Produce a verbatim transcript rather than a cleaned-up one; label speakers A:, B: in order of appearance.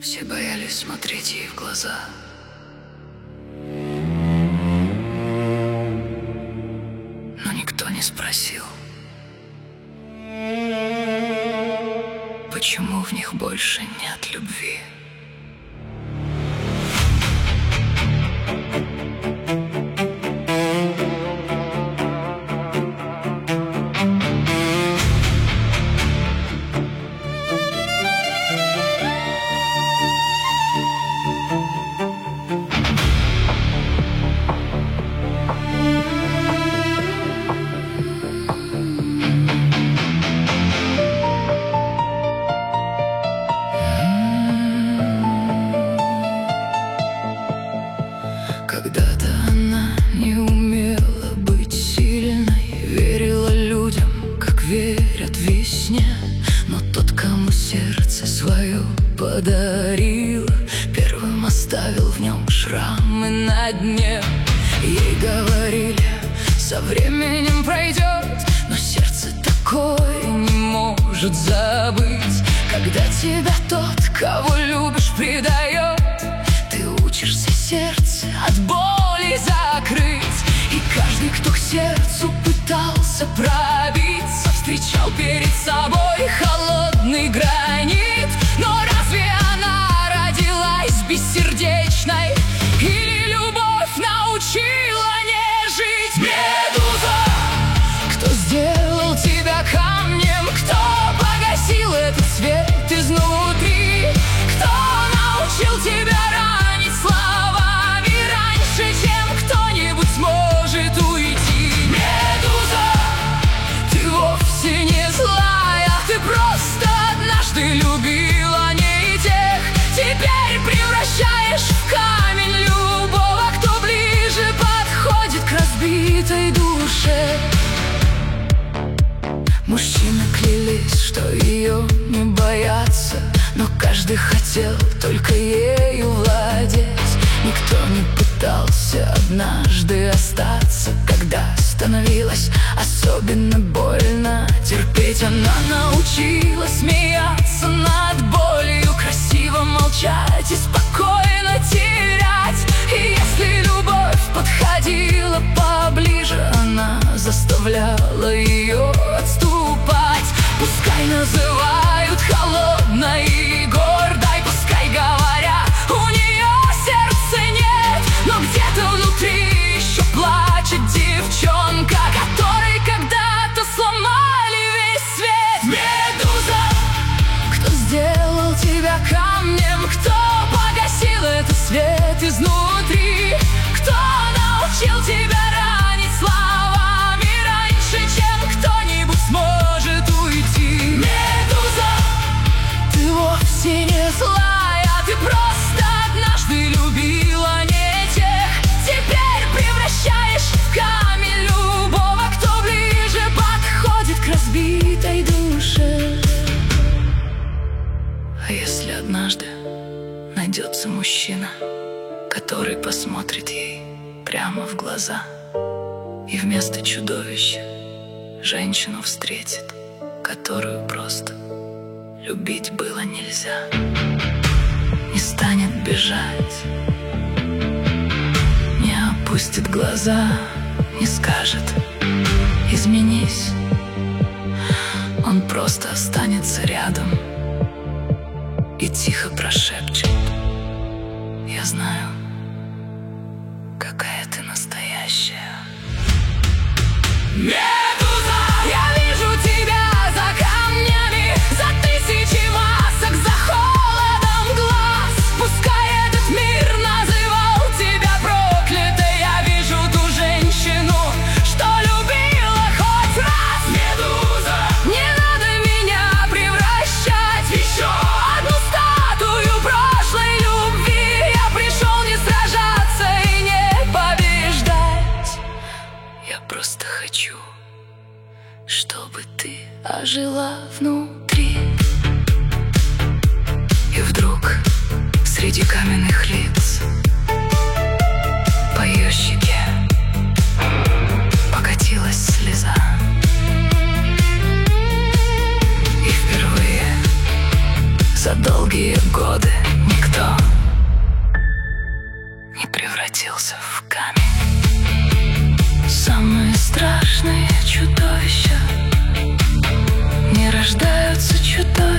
A: Все боялись смотреть ей в глаза. Но никто не спросил, почему в них больше нет любви. Когда-то она не умела быть сильной, верила людям, как верят весне. Но тот, кому сердце свое подарила, первым оставил в нем шрамы на дне. Ей говорили, со временем пройдет, но сердце такое не может забыть. Когда тебя тот, кого любишь, предает, ты учишься сердце от боли закрыть. И каждый, кто к сердцу пытался пробиться, встречал перед собой холодный гранит. Но разве она родилась бессердечной? Или любовь научила не жить? Медуза, кто сделал тебя камнем? Кто погасил этот свет изнутри? Кто научил тебя ранить словами раньше, чем кто-нибудь сможет уйти? Медуза, ты вовсе не злая, ты просто однажды любила не тех. Теперь превращаешь в камень любого, кто ближе подходит к разбитой душе. Мужчины клялись, что ее не боятся, но каждый хотел только ею владеть. Никто не пытался однажды остаться, когда становилось особенно больно терпеть. Она научилась смеяться над болью, красиво молчать и спокойно терять. И если любовь подходила поближе, она заставляла ее отступать. Пускай называют холодной и гордой, пускай говорят, у нее сердца нет, но где-то внутри еще плачет девчонка, которой когда-то сломали весь свет. Медуза, кто сделал тебя камнем? Кто погасил этот свет изнутри? Кто научил тебя ранить словами раньше, чем кто-нибудь сможет уйти? Медуза, ты вовсе не злая, ты просто однажды любила не тех. Теперь превращаешь в камень любого, кто ближе подходит к разбитой душе. А если однажды найдется мужчина, который посмотрит ей прямо в глаза и вместо чудовища женщину встретит, которую просто любить было нельзя, не станет бежать, не опустит глаза, не скажет «изменись», он просто останется рядом и тихо прошепчет: «Я знаю, какая ты настоящая». Медуза, я вижу тебя за камнями, за тысячи масок, за холодом глаз. Пускай этот мир называл тебя проклятой, я вижу ту женщину, что любила хоть раз. Медуза, не надо меня превращать в еще одну статую прошлой любви. Я пришел не сражаться и не побеждать, я просто хочу чудовища, не рождаются чудовища.